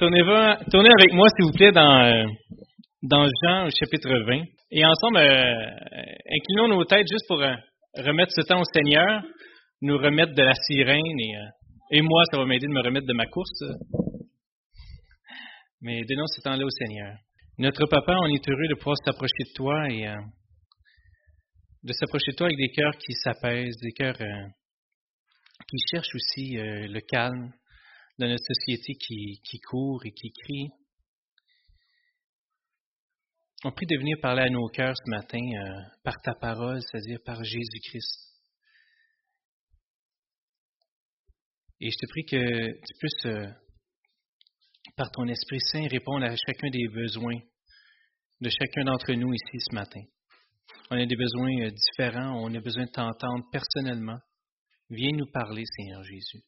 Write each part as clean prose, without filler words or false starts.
Tournez avec moi, s'il vous plaît, dans Jean, au chapitre 20. Et ensemble, inclinons nos têtes juste pour remettre ce temps au Seigneur, nous remettre de la sirène. Et moi, ça va m'aider de me remettre de ma course. Mais donnons ce temps-là au Seigneur. Notre Papa, on est heureux de pouvoir s'approcher de toi et de s'approcher de toi avec des cœurs qui s'apaisent, des cœurs qui cherchent aussi le calme dans notre société qui court et qui crie. On prie de venir parler à nos cœurs ce matin par ta parole, c'est-à-dire par Jésus-Christ. Et je te prie que tu puisses, par ton Esprit Saint, répondre à chacun des besoins de chacun d'entre nous ici ce matin. On a des besoins différents, on a besoin de t'entendre personnellement. Viens nous parler, Seigneur Jésus.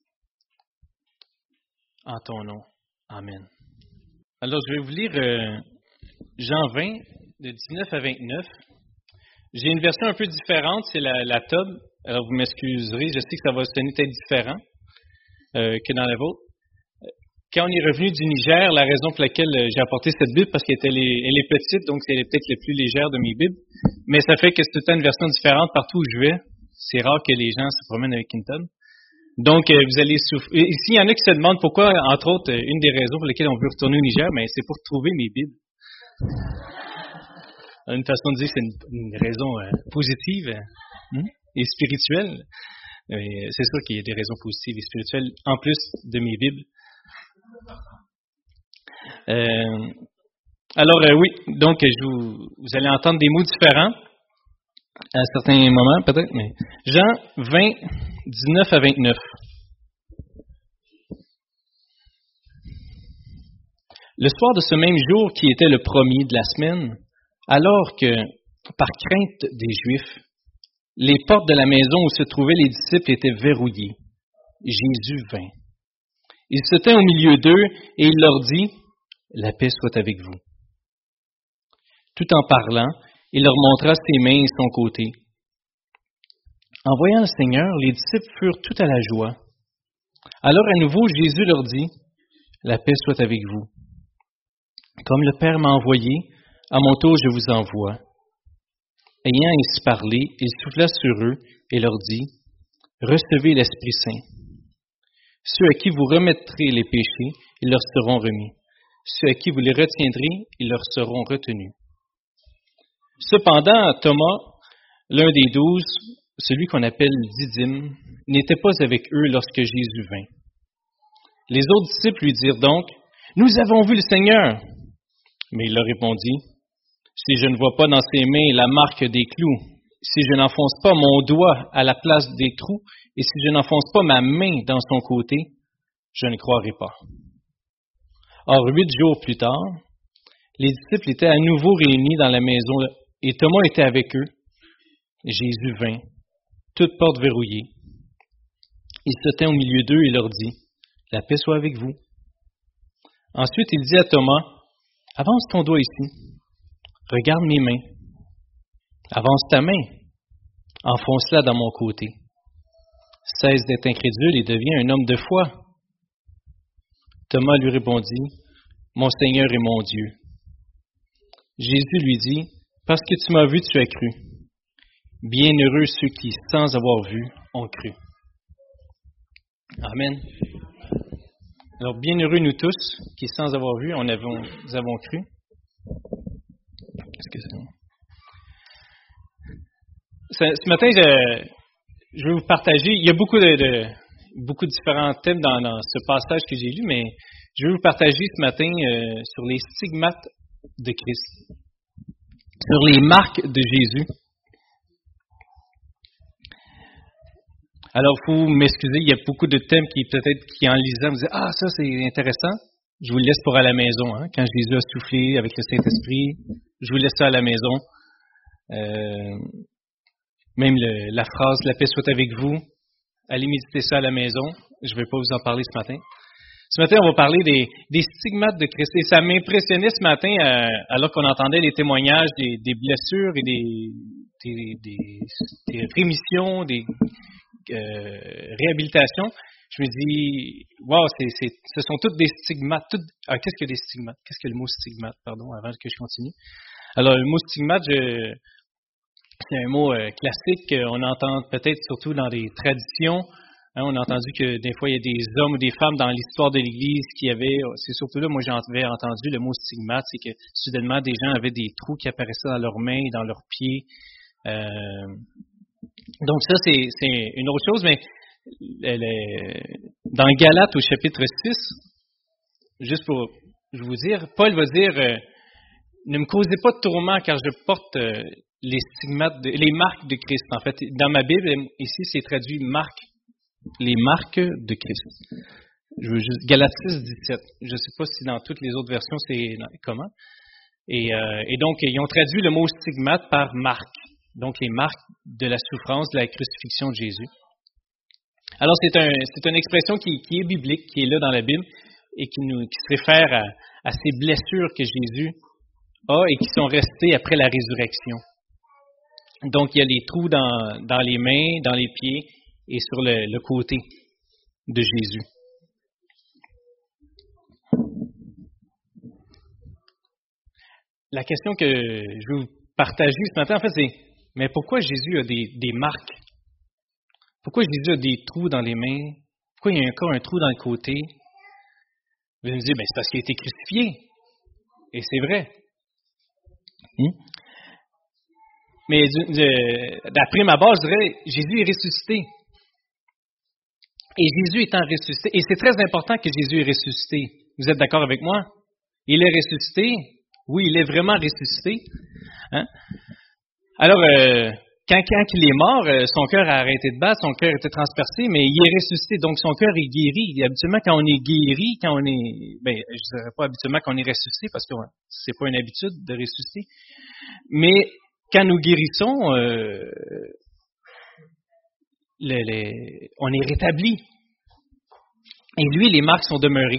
En ton nom. Amen. Alors, je vais vous lire Jean 20, de 19 à 29. J'ai une version un peu différente, c'est la TOB. Alors, vous m'excuserez, je sais que ça va sonner peut-être différent que dans la vôtre. Quand on est revenu du Niger, la raison pour laquelle j'ai apporté cette Bible, parce qu'elle est petite, donc c'est peut-être la plus légère de mes Bibles, mais ça fait que c'est tout le temps une version différente partout où je vais. C'est rare que les gens se promènent avec une TOB. Donc, vous allez souffrir. Ici, il y en a qui se demandent pourquoi, entre autres, une des raisons pour lesquelles on veut retourner au Niger, mais c'est pour trouver mes Bibles. Une façon de dire que c'est une raison positive et spirituelle. C'est sûr qu'il y a des raisons positives et spirituelles, en plus de mes Bibles. Alors, oui, donc vous allez entendre des mots différents à certains moments, peut-être, mais Jean 20, 19 à 29. Le soir de ce même jour, qui était le premier de la semaine, alors que, par crainte des Juifs, les portes de la maison où se trouvaient les disciples étaient verrouillées, Jésus vint. Il se tint au milieu d'eux et il leur dit, « La paix soit avec vous. » Tout en parlant, il leur montra ses mains et son côté. En voyant le Seigneur, les disciples furent tout à la joie. Alors à nouveau, Jésus leur dit, « La paix soit avec vous. Comme le Père m'a envoyé, à mon tour je vous envoie. » Ayant ainsi parlé, il souffla sur eux et leur dit, « Recevez l'Esprit Saint. Ceux à qui vous remettrez les péchés, ils leur seront remis. Ceux à qui vous les retiendrez, ils leur seront retenus. » Cependant, Thomas, l'un des 12, celui qu'on appelle Didyme, n'était pas avec eux lorsque Jésus vint. Les autres disciples lui dirent donc, « Nous avons vu le Seigneur. » Mais il leur répondit, « Si je ne vois pas dans ses mains la marque des clous, si je n'enfonce pas mon doigt à la place des trous, et si je n'enfonce pas ma main dans son côté, je ne croirai pas. » Or, 8 jours plus tard, les disciples étaient à nouveau réunis dans la maison, et Thomas était avec eux. Jésus vint, toutes portes verrouillées. Il se tint au milieu d'eux et leur dit, « La paix soit avec vous. » Ensuite, il dit à Thomas, « Avance ton doigt ici. Regarde mes mains. Avance ta main. Enfonce-la dans mon côté. Cesse d'être incrédule et deviens un homme de foi. » Thomas lui répondit, « Mon Seigneur et mon Dieu. » Jésus lui dit, « Parce que tu m'as vu, tu as cru. Bienheureux ceux qui, sans avoir vu, ont cru. » Amen. Alors, bienheureux nous tous qui, sans avoir vu, nous avons cru. Excusez-moi. Ce matin, je vais vous partager, il y a beaucoup de différents thèmes dans ce passage que j'ai lu, mais je vais vous partager ce matin sur les stigmates de Christ, sur les marques de Jésus. Alors, il faut m'excuser, il y a beaucoup de thèmes qui, peut-être, qui en lisant, vous disent « Ah, ça, c'est intéressant. » Je vous le laisse pour à la maison. Hein, quand Jésus a soufflé avec le Saint-Esprit, je vous laisse ça à la maison. Même la phrase « La paix soit avec vous », allez méditer ça à la maison. Je ne vais pas vous en parler ce matin. Ce matin, on va parler des stigmates de Christ. Et ça m'impressionnait ce matin, alors qu'on entendait les témoignages des blessures et des rémissions, des réhabilitations. je me dis, wow, ce sont toutes des stigmates. Qu'est-ce que des stigmates? Qu'est-ce que le mot stigmate, pardon, avant que je continue? Alors, le mot stigmate, c'est un mot classique qu'on entend peut-être surtout dans les traditions. Hein, on a entendu que des fois, il y a des hommes ou des femmes dans l'histoire de l'Église qui avaient, c'est surtout là, moi j'avais entendu le mot stigmate, c'est que soudainement des gens avaient des trous qui apparaissaient dans leurs mains, dans leurs pieds. Donc ça, c'est une autre chose, mais dans Galates au chapitre 6, juste pour vous dire, Paul va dire, ne me causez pas de tourment car je porte les stigmates, les marques de Christ. En fait, dans ma Bible, ici, c'est traduit marques, les marques de Christ. Je veux juste, Galates 6, 17. Je ne sais pas si dans toutes les autres versions, c'est comment. Et donc, ils ont traduit le mot stigmate par marque. Donc, les marques de la souffrance, de la crucifixion de Jésus. Alors, c'est une expression qui est biblique, qui est là dans la Bible, et qui se réfère à ces blessures que Jésus a et qui sont restées après la résurrection. Donc, il y a les trous dans les mains, dans les pieds et sur le côté de Jésus. La question que je veux vous partager ce matin, en fait, c'est, mais pourquoi Jésus a des marques? Pourquoi Jésus a des trous dans les mains? Pourquoi il y a encore un trou dans le côté? Vous allez me dire, c'est parce qu'il a été crucifié. Et c'est vrai. Mais d'après ma base, je dirais, Jésus est ressuscité. Et Jésus étant ressuscité, et c'est très important que Jésus est ressuscité. Vous êtes d'accord avec moi? Il est ressuscité. Oui, il est vraiment ressuscité. Hein? Alors, quand il est mort, son cœur a arrêté de battre, son cœur était transpercé, mais il est ressuscité, donc son cœur est guéri. Et habituellement, quand on est guéri, je dirais pas habituellement qu'on est ressuscité, parce que c'est pas une habitude de ressusciter, mais quand nous guérissons, on est rétabli. Et lui, les marques sont demeurées.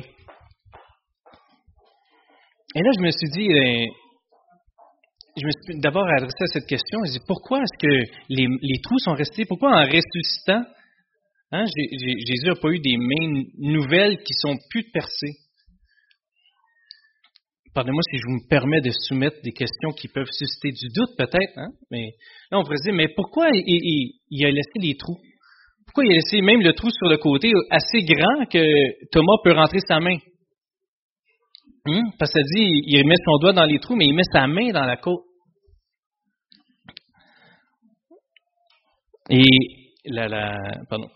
Et là, je me suis dit, je me suis d'abord adressé à cette question. Je me suis dit, pourquoi est-ce que les trous sont restés? Pourquoi en ressuscitant, Jésus n'a pas eu des mains nouvelles qui sont plus percées? Pardonnez-moi si je me permets de soumettre des questions qui peuvent susciter du doute, peut-être. Hein? Mais là, on pourrait se dire, mais pourquoi il a laissé les trous? Pourquoi il a laissé même le trou sur le côté assez grand que Thomas peut rentrer sa main? Parce que ça dit, il met son doigt dans les trous, mais il met sa main dans la côte. Et pardon.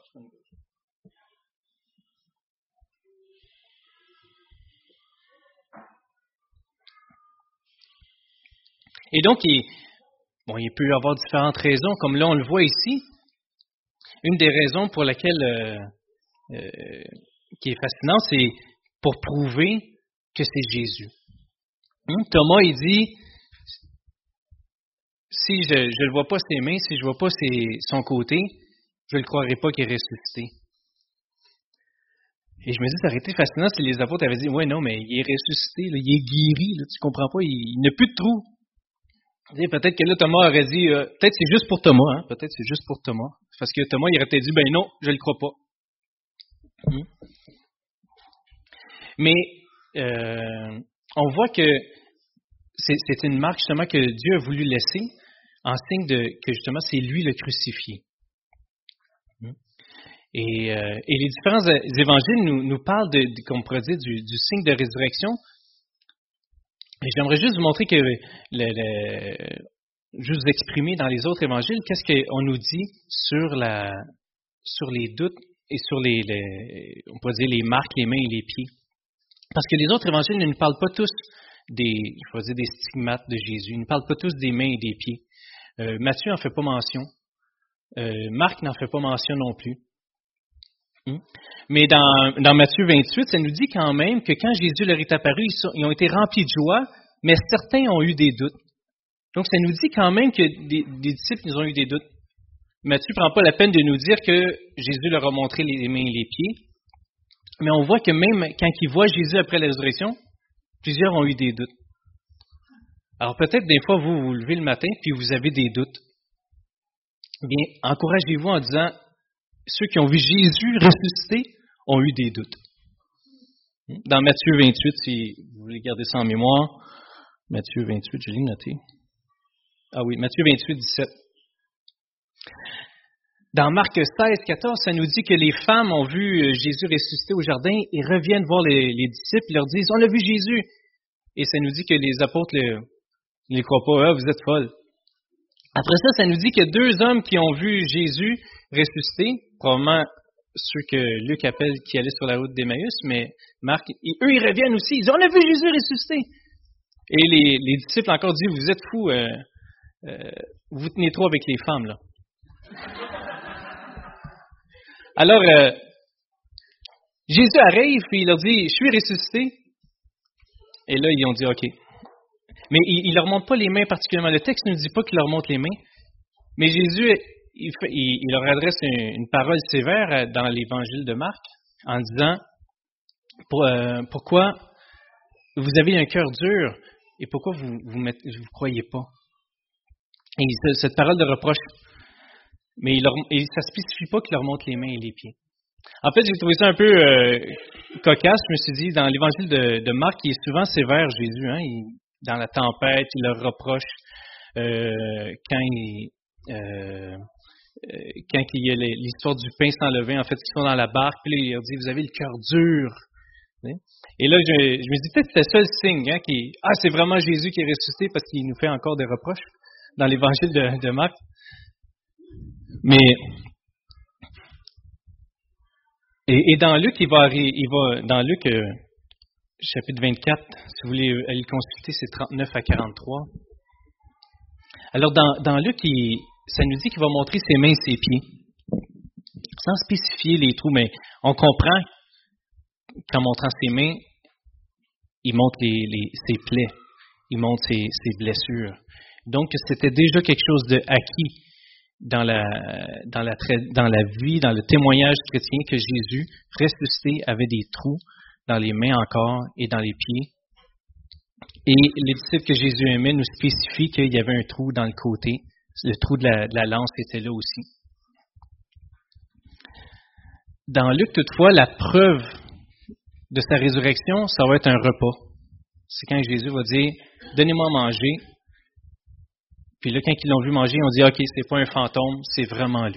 Et donc, il peut y avoir différentes raisons, comme là on le voit ici. Une des raisons pour laquelle qui est fascinante, c'est pour prouver que c'est Jésus. Thomas, il dit, si je ne le vois pas ses mains, si je ne vois pas son côté, je ne le croirais pas qu'il est ressuscité. Et je me dis, ça aurait été fascinant si les apôtres avaient dit, ouais, non, mais il est ressuscité, là, il est guéri, là, tu comprends pas, il n'a plus de trou. Peut-être que là, Thomas aurait dit, peut-être c'est juste pour Thomas, hein, peut-être c'est juste pour Thomas. Parce que Thomas, il aurait peut-être dit, ben non, je ne le crois pas. Mais on voit que c'est une marque justement que Dieu a voulu laisser en signe que justement c'est lui le crucifié. Et les différents évangiles nous parlent comme on pourrait dire, du signe de résurrection. Et j'aimerais juste vous montrer que juste vous exprimer dans les autres évangiles qu'est-ce qu'on nous dit sur les doutes et sur on pourrait dire les marques, les mains et les pieds. Parce que les autres évangiles ne nous parlent pas tous des stigmates de Jésus. Ils ne nous parlent pas tous des mains et des pieds. Matthieu n'en fait pas mention. Marc n'en fait pas mention non plus. Mais dans Matthieu 28, ça nous dit quand même que quand Jésus leur est apparu, ils ont été remplis de joie, mais certains ont eu des doutes. Donc ça nous dit quand même que des disciples ils ont eu des doutes. Matthieu ne prend pas la peine de nous dire que Jésus leur a montré les mains et les pieds. Mais on voit que même quand ils voient Jésus après la résurrection, plusieurs ont eu des doutes. Alors peut-être des fois, vous vous levez le matin puis vous avez des doutes. Bien, encouragez-vous en disant, ceux qui ont vu Jésus ressuscité ont eu des doutes. Dans Matthieu 28, si vous voulez garder ça en mémoire, Matthieu 28, je l'ai noté. Ah oui, Matthieu 28, 17. Dans Marc 16, 14, ça nous dit que les femmes ont vu Jésus ressusciter au jardin et reviennent voir les disciples et leur disent « On a vu Jésus !» Et ça nous dit que les apôtres ne les croient pas. « Ah, vous êtes folles !» Après ça nous dit qu'il y a 2 hommes qui ont vu Jésus ressusciter, probablement ceux que Luc appelle qui allaient sur la route d'Emmaüs, mais Marc, eux, ils reviennent aussi. Ils disent « On a vu Jésus ressusciter !» Et les disciples encore disent « Vous êtes fous, vous tenez trop avec les femmes, là. » Alors, Jésus arrive et il leur dit « Je suis ressuscité ». Et là, ils ont dit « OK ». Mais il ne leur montre pas les mains particulièrement. Le texte ne nous dit pas qu'il leur montre les mains. Mais Jésus, il leur adresse une parole sévère dans l'évangile de Marc en disant « Pourquoi vous avez un cœur dur et pourquoi vous croyez pas ?» Et cette parole de reproche. Mais ça ne spécifie pas qu'il leur montre les mains et les pieds. En fait, j'ai trouvé ça un peu cocasse. Je me suis dit, dans l'évangile de Marc, il est souvent sévère, Jésus. Hein, dans la tempête, il leur reproche quand il y a l'histoire du pain sans levain. En fait, ils sont dans la barque, puis là, il leur dit, vous avez le cœur dur. Et là, je me dis, peut-être que c'était ça le signe. Hein, c'est vraiment Jésus qui est ressuscité parce qu'il nous fait encore des reproches dans l'évangile de Marc. Mais et dans Luc, il va dans Luc chapitre 24, si vous voulez aller le consulter, c'est 39 à 43. Alors dans Luc, ça nous dit qu'il va montrer ses mains et ses pieds, sans spécifier les trous, mais on comprend qu'en montrant ses mains, il montre ses plaies, il montre ses blessures. Donc c'était déjà quelque chose de acquis dans la vie, dans le témoignage chrétien que Jésus, ressuscité, avait des trous dans les mains encore et dans les pieds. Et les disciples que Jésus aimait nous spécifient qu'il y avait un trou dans le côté. Le trou de la lance était là aussi. Dans Luc, toutefois, la preuve de sa résurrection, ça va être un repas. C'est quand Jésus va dire « Donnez-moi à manger ». Puis là, quand ils l'ont vu manger, on dit « OK, c'est pas un fantôme, c'est vraiment lui ».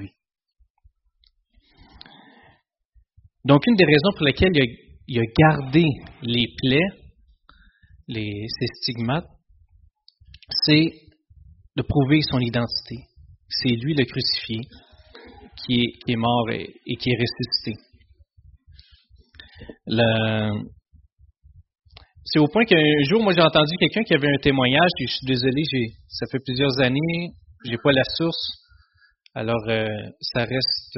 Donc, une des raisons pour lesquelles il a gardé les plaies, ces stigmates, c'est de prouver son identité. C'est lui le crucifié qui est mort et qui est ressuscité. C'est au point qu'un jour, moi, j'ai entendu quelqu'un qui avait un témoignage, et je suis désolé, ça fait plusieurs années, j'ai pas la source, alors ça reste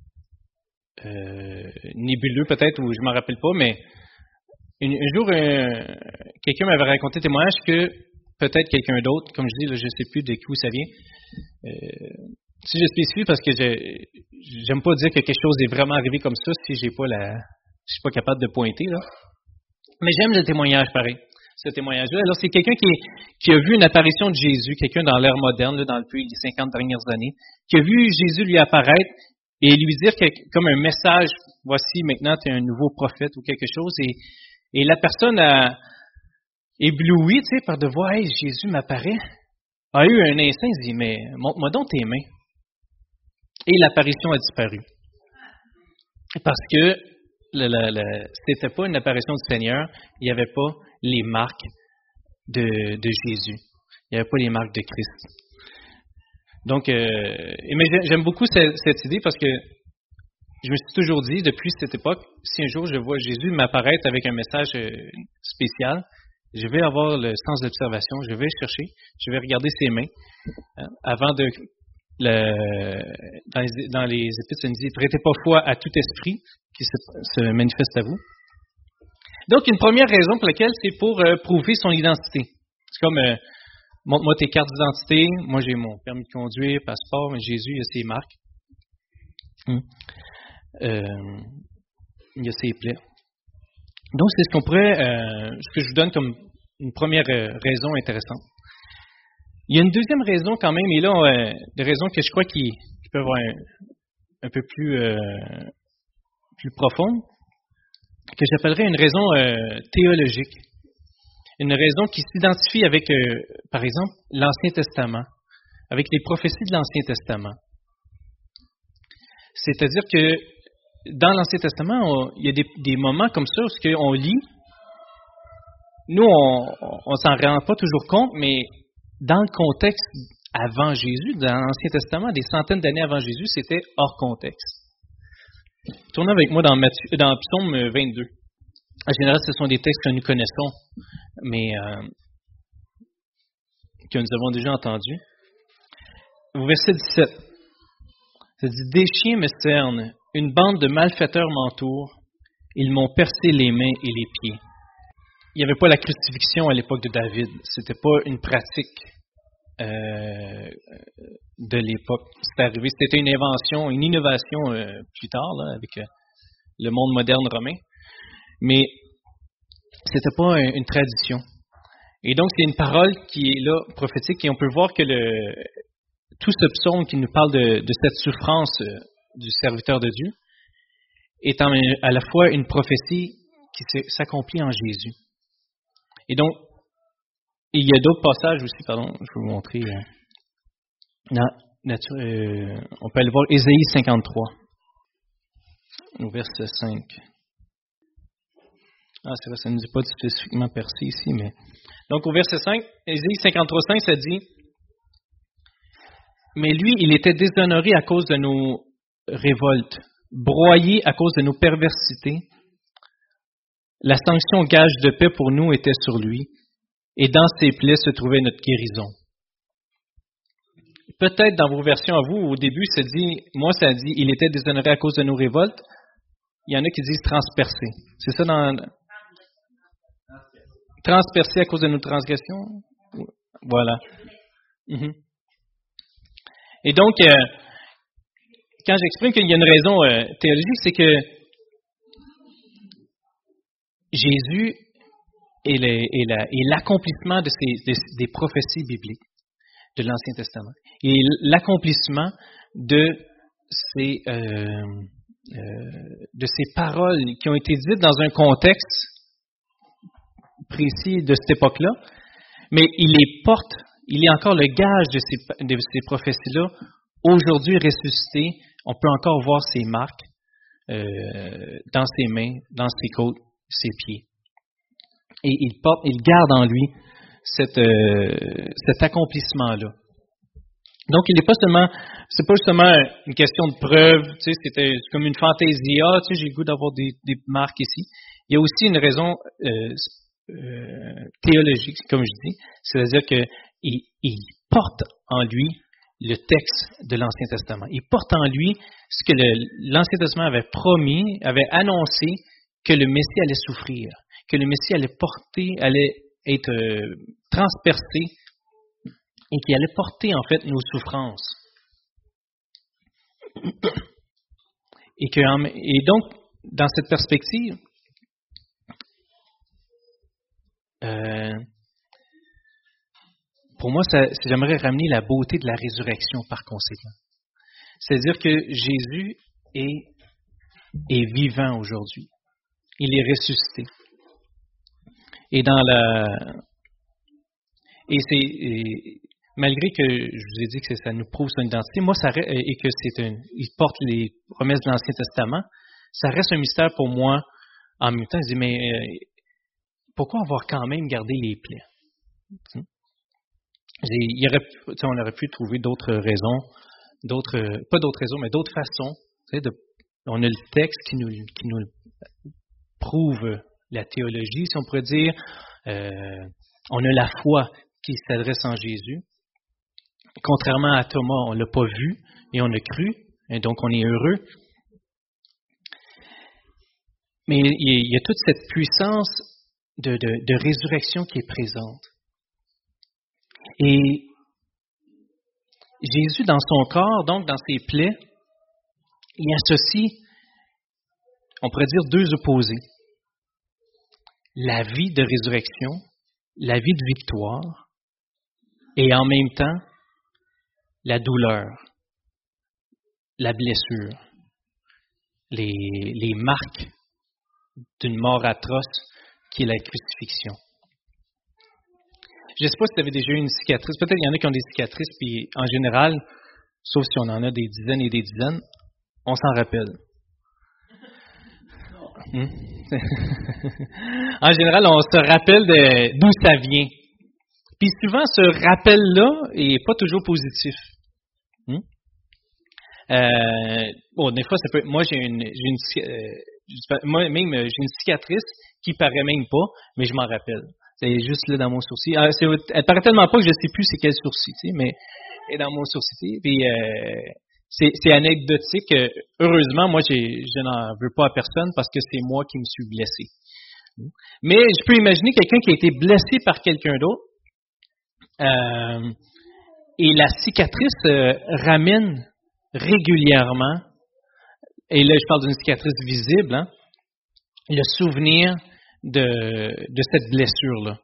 nébuleux peut-être, ou je m'en rappelle pas, mais un jour, quelqu'un m'avait raconté un témoignage que peut-être quelqu'un d'autre, comme je dis, là, je sais plus de où ça vient. Si je spécifie, parce que j'aime pas dire que quelque chose est vraiment arrivé comme ça si je suis pas capable de pointer, là. Mais j'aime le témoignage pareil, ce témoignage-là. Alors, c'est quelqu'un qui a vu une apparition de Jésus, quelqu'un dans l'ère moderne, là, depuis les 50 dernières années, qui a vu Jésus lui apparaître et lui dire comme un message, voici maintenant tu es un nouveau prophète ou quelque chose, et la personne a ébloui, tu sais, par de voir, hey, Jésus m'apparaît, a eu un instinct, il dit, mais montre-moi donc tes mains. Et l'apparition a disparu. Parce que c'était pas une apparition du Seigneur, il n'y avait pas les marques de Jésus. Il n'y avait pas les marques de Christ. Donc, mais j'aime beaucoup cette idée parce que je me suis toujours dit, depuis cette époque, si un jour je vois Jésus m'apparaître avec un message spécial, je vais avoir le sens d'observation, je vais chercher, je vais regarder ses mains. Avant de... dans les Épîtres, ça nous dit « Prêtez pas foi à tout esprit qui se manifeste à vous ». Donc, une première raison pour laquelle, c'est pour prouver son identité. C'est comme, montre-moi tes cartes d'identité, moi j'ai mon permis de conduire, passeport, mais Jésus, il a ses marques. Il y a ses plaies. Donc, c'est ce qu'on pourrait, ce que je vous donne comme une première raison intéressante. Il y a une deuxième raison quand même, et là, des raisons que je crois qui peuvent avoir un peu plus profondes. que j'appellerais une raison théologique, une raison qui s'identifie avec, par exemple, l'Ancien Testament, avec les prophéties de l'Ancien Testament. C'est-à-dire que dans l'Ancien Testament, il y a des moments comme ça où on lit, nous, on s'en rend pas toujours compte, mais dans le contexte avant Jésus, dans l'Ancien Testament, des centaines d'années avant Jésus, c'était hors contexte. Tournez avec moi dans Psaume 22. En général, ce sont des textes que nous connaissons, mais que nous avons déjà entendus. Au verset 17, ça dit « Des chiens me cernent, une bande de malfaiteurs m'entoure, ils m'ont percé les mains et les pieds. » Il n'y avait pas la crucifixion à l'époque de David. C'était pas une pratique de l'époque. C'est arrivé, c'était une invention, une innovation plus tard, là, avec le monde moderne romain. Mais c'était pas une tradition. Et donc, c'est une parole qui est là, prophétique, et on peut voir que tout ce psaume qui nous parle de cette souffrance du serviteur de Dieu est à la fois une prophétie qui s'accomplit en Jésus. Et donc, il y a d'autres passages aussi, pardon, je vais vous montrer. On peut aller voir Ésaïe 53, au verset 5. C'est vrai, ça ne nous dit pas spécifiquement percé ici, mais... Donc, au verset 5, Ésaïe 53, 5, ça dit « Mais lui, il était déshonoré à cause de nos révoltes, broyé à cause de nos perversités. La sanction gage de paix pour nous était sur lui, et dans ses plaies se trouvait notre guérison. » Peut-être dans vos versions à vous, au début, ça dit, moi ça dit, il était déshonoré à cause de nos révoltes. Il y en a qui disent transpercé. C'est ça dans... Transpercé à cause de nos transgressions? Voilà. Et donc, quand j'exprime qu'il y a une raison théologique, c'est que Jésus est l'accomplissement des prophéties bibliques de l'Ancien Testament. Et l'accomplissement de ces paroles qui ont été dites dans un contexte précis de cette époque-là, mais il est encore le gage de ces prophéties-là. Aujourd'hui ressuscité, on peut encore voir ses marques dans ses mains, dans ses côtes, ses pieds. Et il garde en lui cet accomplissement-là. Donc, c'est pas justement une question de preuve, tu sais, c'est comme une fantaisie, tu sais, j'ai le goût d'avoir des marques ici. Il y a aussi une raison théologique, comme je dis, c'est-à-dire qu'il porte en lui le texte de l'Ancien Testament. Il porte en lui ce que l'Ancien Testament avait promis, avait annoncé que le Messie allait souffrir, que le Messie allait être transpercé et qui allait porter en fait nos souffrances. Et donc, dans cette perspective, pour moi, j'aimerais ramener la beauté de la résurrection par conséquent. C'est-à-dire que Jésus est vivant aujourd'hui. Il est ressuscité. Et malgré que je vous ai dit que ça nous prouve son identité, moi, et que il porte les promesses de l'Ancien Testament, ça reste un mystère pour moi. En même temps, je dis, mais pourquoi avoir quand même gardé les plaies? On aurait pu trouver d'autres raisons, pas d'autres raisons, mais d'autres façons. On a le texte qui nous prouve la théologie, si on pourrait dire. On a la foi qui s'adresse en Jésus. Contrairement à Thomas, on ne l'a pas vu et on a cru, et donc on est heureux. Mais il y a toute cette puissance de résurrection qui est présente. Et Jésus, dans son corps, donc dans ses plaies, il associe, on pourrait dire, deux opposés. La vie de résurrection, la vie de victoire, et en même temps, la douleur, la blessure, les marques d'une mort atroce qui est la crucifixion. Je ne sais pas si tu avais déjà eu une cicatrice. Peut-être qu'il y en a qui ont des cicatrices, puis en général, sauf si on en a des dizaines et des dizaines, on s'en rappelle. En général, on se rappelle d'où ça vient. Puis souvent, ce rappel-là n'est pas toujours positif. Des fois, ça peut. Moi, j'ai une cicatrice qui paraît même pas, mais je m'en rappelle. C'est juste là dans mon sourcil. Elle paraît tellement pas que je sais plus c'est quel sourcil, tu sais, mais elle est dans mon sourcil. Puis c'est anecdotique. Heureusement, moi, je n'en veux pas à personne parce que c'est moi qui me suis blessé. Mais je peux imaginer quelqu'un qui a été blessé par quelqu'un d'autre. Et la cicatrice ramène régulièrement, et là je parle d'une cicatrice visible, le souvenir de cette blessure-là.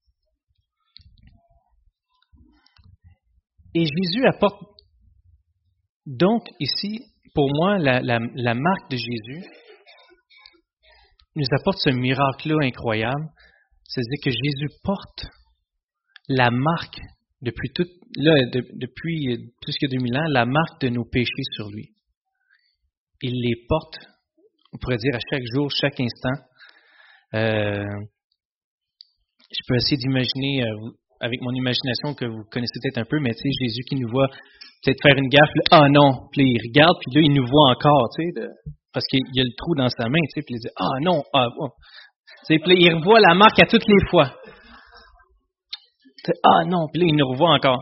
Et Jésus apporte donc ici, pour moi, la marque de Jésus nous apporte ce miracle-là incroyable, c'est-à-dire que Jésus porte la marque depuis plus que 2000 ans, la marque de nos péchés sur lui. Il les porte, on pourrait dire à chaque jour, chaque instant. Je peux essayer d'imaginer, avec mon imagination que vous connaissez peut-être un peu, mais tu sais, Jésus qui nous voit peut-être faire une gaffe, ah non, puis il regarde, puis là il nous voit encore, tu sais, parce qu'il y a le trou dans sa main, tu sais, puis il dit, ah non, oh. Tu sais, puis là, il revoit la marque à toutes les fois. Ah non, puis là, il nous revoit encore.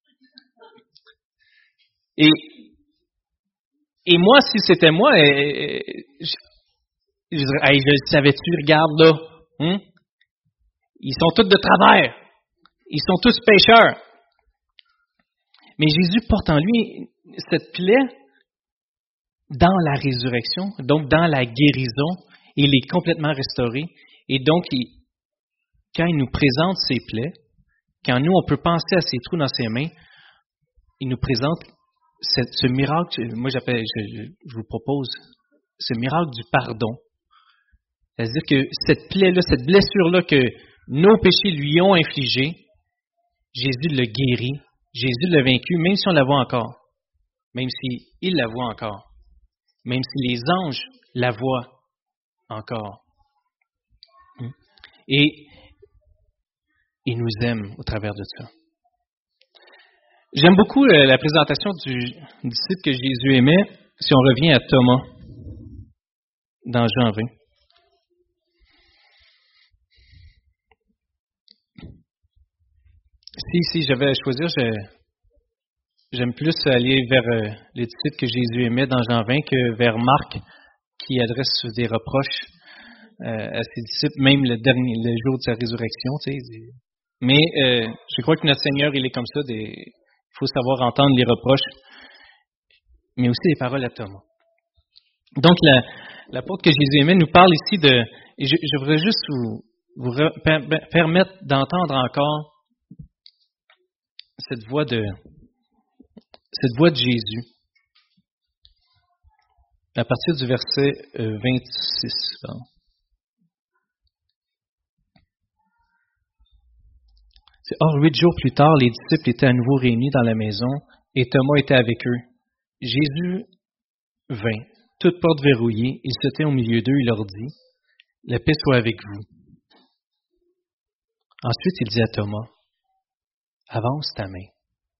Et moi, si c'était moi, je dirais, hey, je le savais-tu, regarde là. Ils sont tous de travers. Ils sont tous pécheurs. Mais Jésus porte en lui cette plaie dans la résurrection, donc dans la guérison. Il est complètement restauré. Et donc, quand il nous présente ses plaies, quand nous, on peut penser à ces trous dans ses mains, il nous présente ce miracle, moi je vous propose, ce miracle du pardon. C'est-à-dire que cette plaie-là, cette blessure-là que nos péchés lui ont infligée, Jésus l'a guéri, Jésus l'a vaincu, même si on la voit encore, même s'il la voit encore, même si les anges la voient encore. Et il nous aime au travers de ça. J'aime beaucoup la présentation du disciple que Jésus aimait, si on revient à Thomas, dans Jean 20. Si j'avais à choisir, j'aime plus aller vers les disciples que Jésus aimait dans Jean 20 que vers Marc, qui adresse des reproches à ses disciples, même le jour de sa résurrection. Tu sais. Mais je crois que notre Seigneur, il est comme ça. Il faut savoir entendre les reproches, mais aussi les paroles à Thomas. Donc, l'apôtre que Jésus aimait nous parle ici de... Et je voudrais juste vous permettre d'entendre encore cette voix de Jésus. À partir du verset 26. Pardon. Or, 8 jours plus tard, les disciples étaient à nouveau réunis dans la maison et Thomas était avec eux. Jésus vint, toute porte verrouillée, il se tint au milieu d'eux, il leur dit, « La paix soit avec vous. » Ensuite, il dit à Thomas, « Avance ta main. »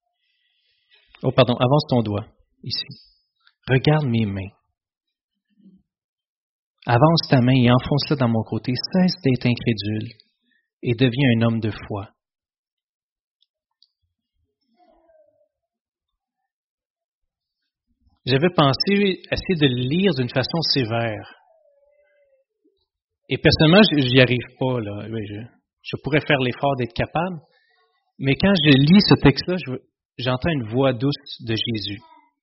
Avance ton doigt, ici. Regarde mes mains. Avance ta main et enfonce-la dans mon côté. Cesse d'être incrédule et deviens un homme de foi. J'avais pensé essayer de le lire d'une façon sévère. Et personnellement, je n'y arrive pas. Là. Je pourrais faire l'effort d'être capable. Mais quand je lis ce texte-là, j'entends une voix douce de Jésus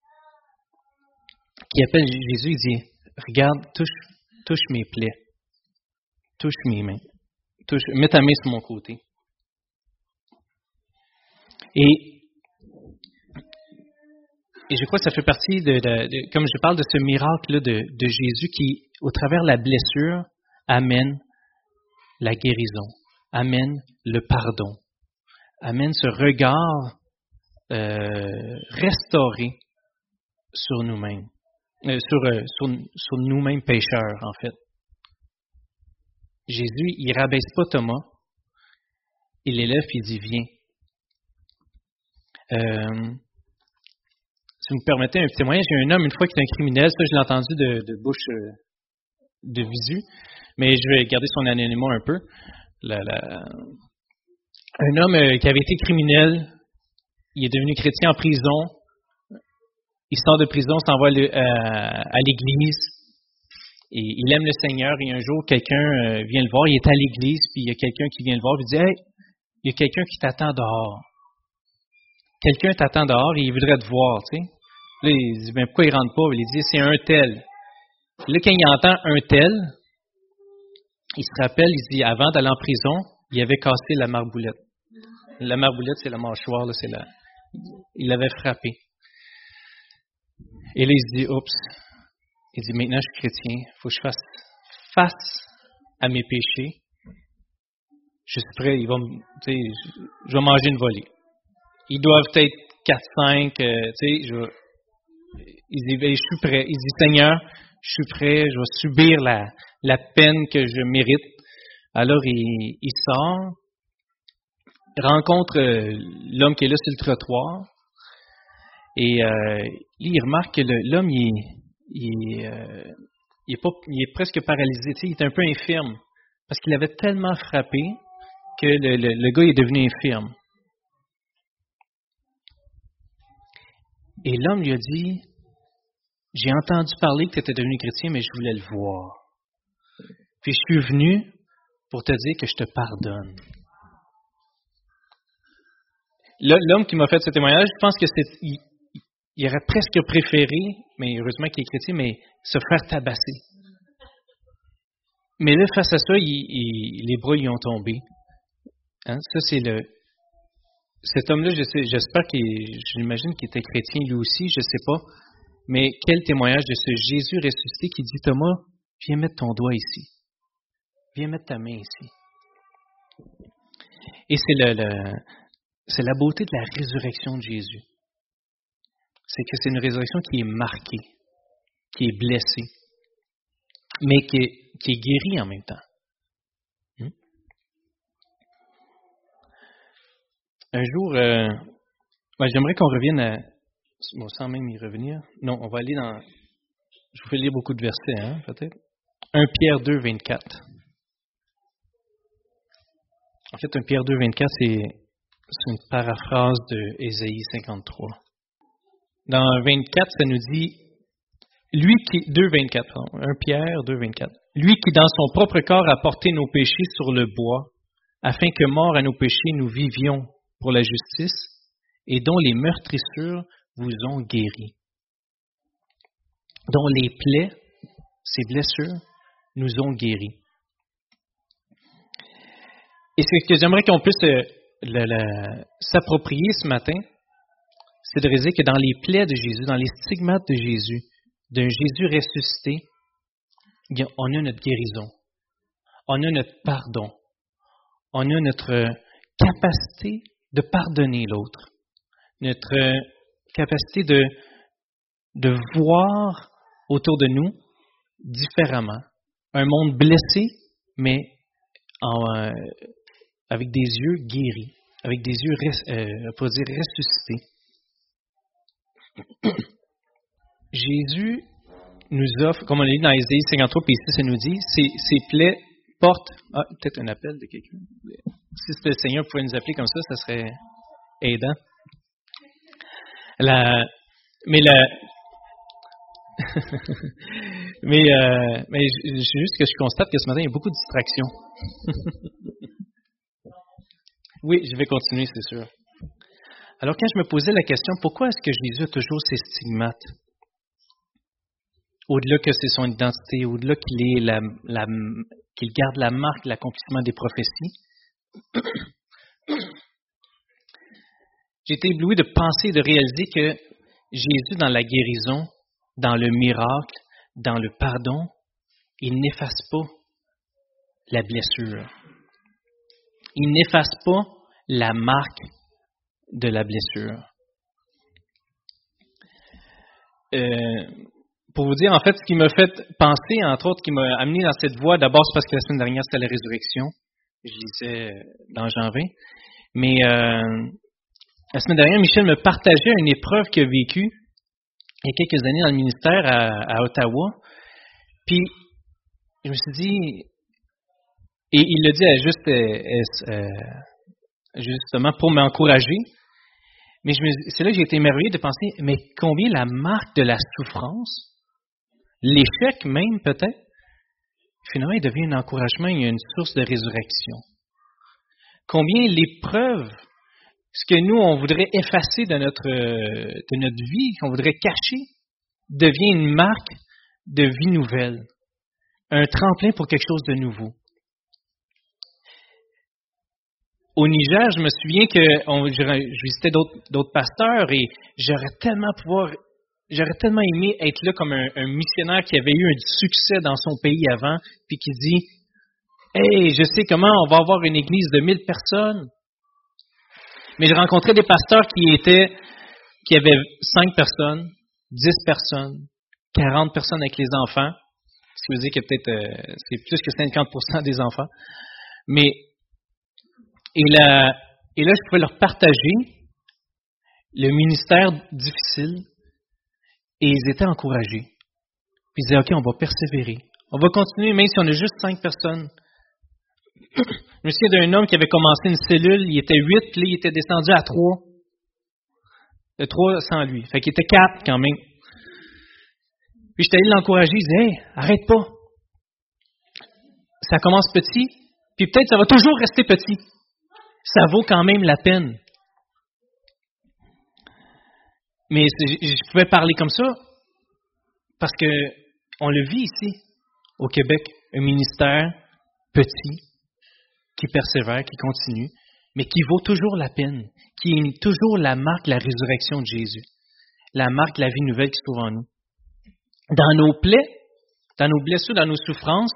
qui appelle Jésus et dit, « Regarde, touche mes plaies. Touche mes mains. Mets ta main sur mon côté. » Et je crois que ça fait partie comme je parle de ce miracle-là de Jésus qui, au travers de la blessure, amène la guérison, amène le pardon, amène ce regard restauré sur nous-mêmes, sur nous-mêmes pécheurs, en fait. Jésus, il rabaisse pas Thomas, il l'élève et il dit, viens. Si vous me permettez un petit témoignage, il y a un homme, une fois, qui est un criminel, ça je l'ai entendu de bouche de visu, mais je vais garder son anonymat un peu. Un homme qui avait été criminel, il est devenu chrétien en prison, il sort de prison, s'en va à l'église, et il aime le Seigneur, et un jour, quelqu'un vient le voir, il est à l'église, puis il y a quelqu'un qui vient le voir, il dit « Hey, il y a quelqu'un qui t'attend dehors. Quelqu'un t'attend dehors et il voudrait te voir, tu sais. » Là, il dit « Ben, pourquoi il rentre pas? » Il dit « C'est un tel. » Là, quand il entend un tel, il se rappelle, il dit « Avant d'aller en prison, il avait cassé la marboulette. » La marboulette, c'est la mâchoire, là, il l'avait frappé. Et là, il se dit « Oups. » Il dit « Maintenant, je suis chrétien. Il faut que je fasse face à mes péchés. Je suis prêt, je vais manger une volée. Ils doivent être 4-5, il dit, je suis prêt. Il dit, Seigneur, je suis prêt, je vais subir la peine que je mérite. Alors, il sort, rencontre l'homme qui est là sur le trottoir, et il remarque que l'homme, il est presque paralysé, il est un peu infirme, parce qu'il avait tellement frappé que le gars est devenu infirme. Et l'homme lui a dit, j'ai entendu parler que tu étais devenu chrétien, mais je voulais le voir. Puis je suis venu pour te dire que je te pardonne. L'homme qui m'a fait ce témoignage, je pense que il aurait presque préféré, mais heureusement qu'il est chrétien, mais se faire tabasser. Mais là, face à ça, les bras y ont tombé. Hein? Ça, c'est cet homme-là, j'espère j'imagine qu'il était chrétien lui aussi, je ne sais pas. Mais quel témoignage de ce Jésus ressuscité qui dit, Thomas, viens mettre ton doigt ici. Viens mettre ta main ici. Et c'est la beauté de la résurrection de Jésus. C'est que c'est une résurrection qui est marquée, qui est blessée, mais qui est guérie en même temps. Un jour, j'aimerais qu'on revienne à... Bon, sans même y revenir. Non, on va aller dans... Je vous fais lire beaucoup de versets, hein, peut-être. 1 Pierre 2, 24. En fait, 1 Pierre 2, 24, c'est une paraphrase de Ésaïe 53. Dans 24, ça nous dit... 1 Pierre 2, 24. Lui qui, dans son propre corps, a porté nos péchés sur le bois, afin que, morts à nos péchés, nous vivions pour la justice, et dont les meurtrissures vous ont guéris. Dont les plaies, ces blessures, nous ont guéris. Et ce que j'aimerais qu'on puisse s'approprier ce matin, c'est de réaliser que dans les plaies de Jésus, dans les stigmates de Jésus, d'un Jésus ressuscité, on a notre guérison, on a notre pardon, on a notre capacité de pardonner l'autre, notre capacité de voir autour de nous différemment. Un monde blessé, mais avec des yeux guéris, avec des yeux, pour dire, ressuscités. Jésus nous offre, comme on l'a dit dans Ésaïe 53, puis ici ça nous dit, ces plaies portent... Ah, peut-être un appel de quelqu'un. Si le Seigneur pouvait nous appeler comme ça serait aidant. Mais juste que je constate que ce matin, il y a beaucoup de distractions. Oui, je vais continuer, c'est sûr. Alors, quand je me posais la question, pourquoi est-ce que Jésus a toujours ces stigmates? Au-delà que c'est son identité, au-delà qu'il garde la marque de l'accomplissement des prophéties, j'ai été ébloui de penser et de réaliser que Jésus, dans la guérison, dans le miracle, dans le pardon, il n'efface pas la blessure. Il n'efface pas la marque de la blessure. Pour vous dire, en fait, ce qui m'a fait penser, entre autres, qui m'a amené dans cette voie, d'abord, c'est parce que la semaine dernière, c'était la résurrection. Je lisais dans Jean 20. Mais la semaine dernière, Michel me partageait une épreuve qu'il a vécue il y a quelques années dans le ministère à Ottawa. Puis, je me suis dit, et il l'a dit justement pour m'encourager, mais c'est là que j'ai été émerveillé de penser, mais combien la marque de la souffrance, l'échec même peut-être, finalement, il devient un encouragement, il y a une source de résurrection. Combien l'épreuve, ce que nous, on voudrait effacer de notre vie, qu'on voudrait cacher, devient une marque de vie nouvelle, un tremplin pour quelque chose de nouveau. Au Niger, je me souviens que je visitais d'autres pasteurs et j'aurais tellement aimé être là comme un missionnaire qui avait eu un succès dans son pays avant, puis qui dit « Hey, je sais comment on va avoir une église de 1000 personnes. » Mais j'ai rencontré des pasteurs qui avaient 5 personnes, 10 personnes, 40 personnes avec les enfants, ce qui veut dire que peut-être c'est plus que 50% des enfants. Et là, je pouvais leur partager le ministère difficile et ils étaient encouragés. Puis ils disaient, OK, on va persévérer. On va continuer, même si on a juste 5 personnes. Je me souviens d'un homme qui avait commencé une cellule, il était 8, puis là, il était descendu à 3. 3 sans lui. Fait qu'il était 4 quand même. Puis j'étais allé l'encourager, il disait, hey, arrête pas. Ça commence petit, puis peut-être ça va toujours rester petit. Ça vaut quand même la peine. Mais je pouvais parler comme ça parce que on le vit ici, au Québec, un ministère petit, qui persévère, qui continue, mais qui vaut toujours la peine, qui est toujours la marque de la résurrection de Jésus, la marque de la vie nouvelle qui se trouve en nous. Dans nos plaies, dans nos blessures, dans nos souffrances,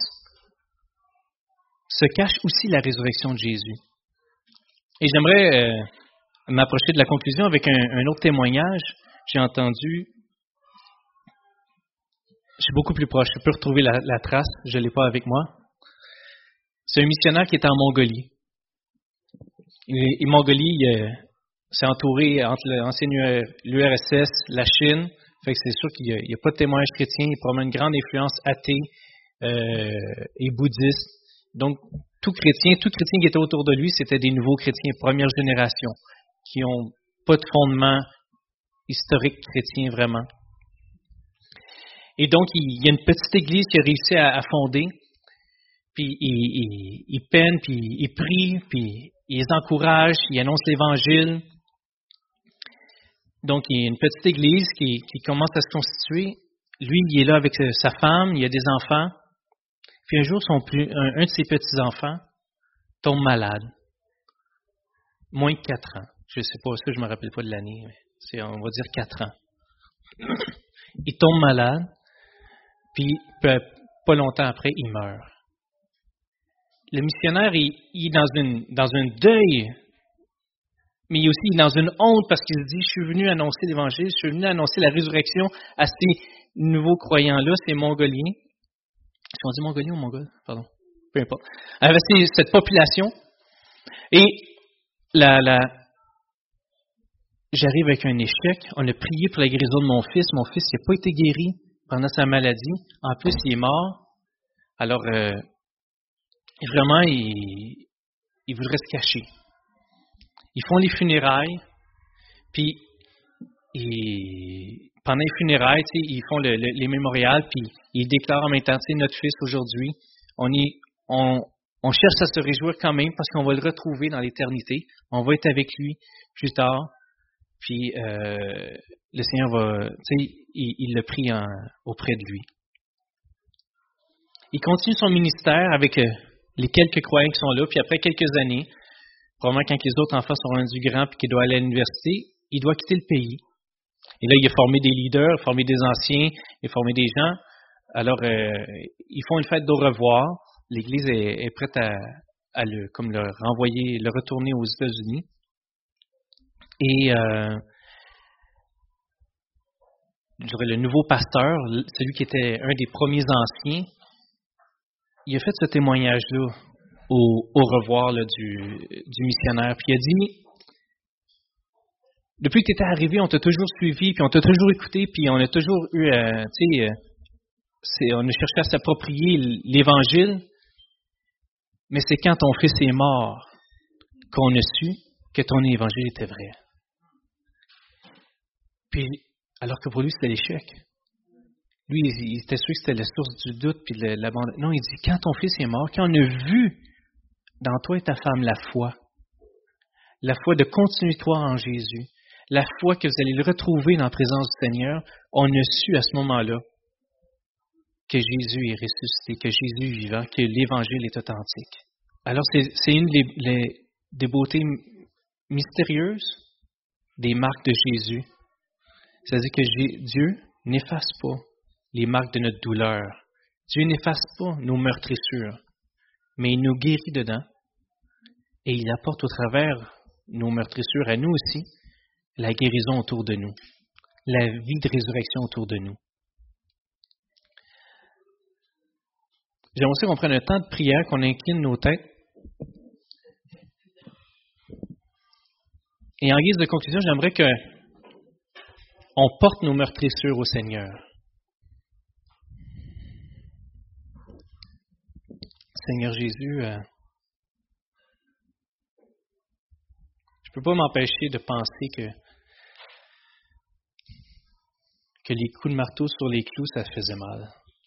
se cache aussi la résurrection de Jésus. Et j'aimerais m'approcher de la conclusion avec un autre témoignage. J'ai entendu, je suis beaucoup plus proche, je peux retrouver la trace, je ne l'ai pas avec moi. C'est un missionnaire qui est en Mongolie. Et Mongolie, c'est entouré entre l'ancienne l'URSS, la Chine. Fait que c'est sûr qu'il n'y a pas de témoignage chrétien. Il promène une grande influence athée et bouddhiste. Donc, tout chrétien qui était autour de lui, c'était des nouveaux chrétiens, première génération, qui n'ont pas de fondement historique chrétien vraiment. Et donc, il y a une petite église qui a réussi à fonder, puis il peine, puis il prie, puis il les encourage, il annonce l'Évangile. Donc, il y a une petite église qui commence à se constituer. Lui, il est là avec sa femme, il y a des enfants. Puis un jour, un de ses petits-enfants tombe malade. Moins de 4 ans. Je ne sais pas, ça, je ne me rappelle pas de l'année. Mais on va dire 4 ans. Il tombe malade, puis pas longtemps après, il meurt. Le missionnaire, il est dans un deuil, mais il est aussi dans une honte parce qu'il se dit, je suis venu annoncer l'Évangile, je suis venu annoncer la résurrection à ces nouveaux croyants-là, ces Mongoliens. Est-ce qu'on dit Mongolie ou Mongol? Pardon. Peu importe. Avec cette population. Et j'arrive avec un échec. On a prié pour la guérison de mon fils. Mon fils n'a pas été guéri pendant sa maladie. En plus, il est mort. Alors, vraiment, il voudrait se cacher. Ils font les funérailles. Puis, pendant les funérailles, ils font les mémorials, puis ils déclarent en même temps, notre fils aujourd'hui, on cherche à se réjouir quand même parce qu'on va le retrouver dans l'éternité. On va être avec lui plus tard. Puis le Seigneur va, il le prie auprès de lui. Il continue son ministère avec les quelques croyants qui sont là, puis après quelques années, probablement quand les autres enfants sont rendus grands et qu'il doit aller à l'université, il doit quitter le pays. Et là, il a formé des leaders, formé des anciens, il a formé des gens. Alors, ils font une fête d'au revoir. l'Église est prête à le renvoyer, le retourner aux États-Unis. Et je dirais le nouveau pasteur, celui qui était un des premiers anciens, il a fait ce témoignage-là au revoir là, du missionnaire. Puis il a dit, depuis que tu étais arrivé, on t'a toujours suivi, puis on t'a toujours écouté, puis on a toujours eu, on a cherché à s'approprier l'Évangile, mais c'est quand ton fils est mort qu'on a su que ton Évangile était vrai. Puis, alors que pour lui, c'était l'échec. Lui, il était sûr que c'était la source du doute, puis l'abandon. Non, il dit, quand ton fils est mort, quand on a vu dans toi et ta femme la foi de continuer toi en Jésus, la foi que vous allez le retrouver dans la présence du Seigneur, on a su à ce moment-là que Jésus est ressuscité, que Jésus est vivant, que l'Évangile est authentique. Alors, c'est une des beautés mystérieuses des marques de Jésus. C'est-à-dire que Dieu n'efface pas les marques de notre douleur. Dieu n'efface pas nos meurtrissures, mais il nous guérit dedans et il apporte au travers nos meurtrissures à nous aussi la guérison autour de nous, la vie de résurrection autour de nous. J'aimerais aussi qu'on prenne un temps de prière, qu'on incline nos têtes. Et en guise de conclusion, j'aimerais qu'on porte nos meurtrissures au Seigneur. Seigneur Jésus, je ne peux pas m'empêcher de penser que les coups de marteau sur les clous, ça faisait mal.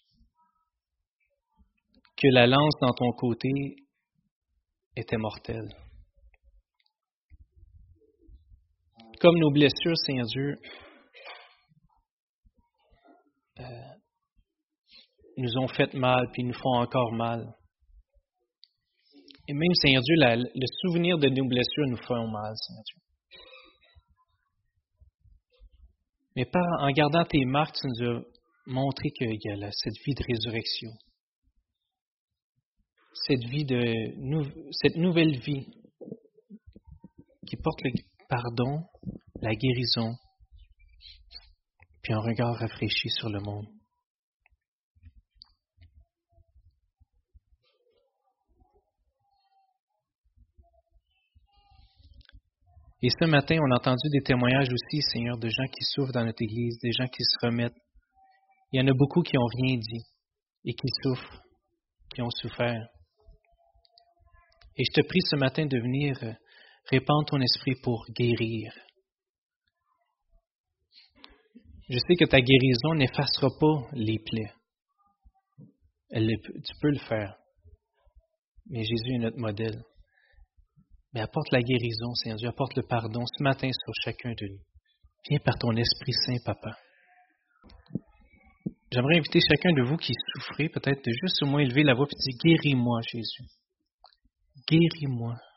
Que la lance dans ton côté était mortelle. Comme nos blessures, Seigneur Dieu, nous ont fait mal, puis nous font encore mal. Et même, Seigneur Dieu, le souvenir de nos blessures nous fait mal, Seigneur Dieu. Mais en gardant tes marques, tu nous as montré qu'il y a cette vie de résurrection. Cette nouvelle vie qui porte le pardon, la guérison, puis un regard rafraîchi sur le monde. Et ce matin, on a entendu des témoignages aussi, Seigneur, de gens qui souffrent dans notre Église, des gens qui se remettent. Il y en a beaucoup qui n'ont rien dit et qui souffrent, qui ont souffert. Et je te prie ce matin de venir répandre ton esprit pour guérir. Je sais que ta guérison n'effacera pas les plaies. Tu peux le faire. Mais Jésus est notre modèle. Mais apporte la guérison, Seigneur Dieu, apporte le pardon ce matin sur chacun de nous. Viens par ton Esprit Saint, Papa. J'aimerais inviter chacun de vous qui souffrez, peut-être de juste au moins élever la voix et dire, guéris-moi, Jésus. Guéris-moi.